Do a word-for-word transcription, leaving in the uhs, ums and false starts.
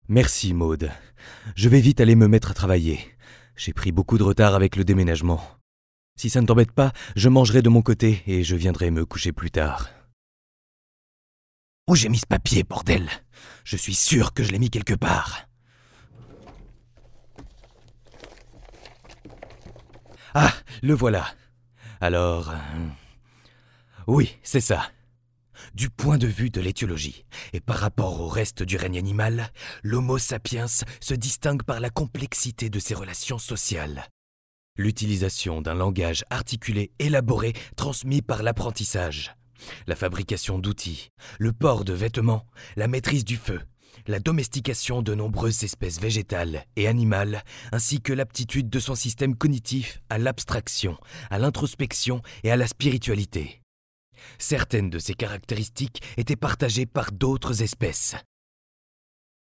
Merci, Maud. Je vais vite aller me mettre à travailler. J'ai pris beaucoup de retard avec le déménagement. Si ça ne t'embête pas, je mangerai de mon côté et je viendrai me coucher plus tard. Où j'ai mis ce papier, bordel? Je suis sûr que je l'ai mis quelque part. Ah, le voilà. Alors... euh, Oui, c'est ça. Du point de vue de l'étiologie, et par rapport au reste du règne animal, l'Homo sapiens se distingue par la complexité de ses relations sociales. L'utilisation d'un langage articulé élaboré transmis par l'apprentissage, la fabrication d'outils, le port de vêtements, la maîtrise du feu, la domestication de nombreuses espèces végétales et animales, ainsi que l'aptitude de son système cognitif à l'abstraction, à l'introspection et à la spiritualité. Certaines de ces caractéristiques étaient partagées par d'autres espèces,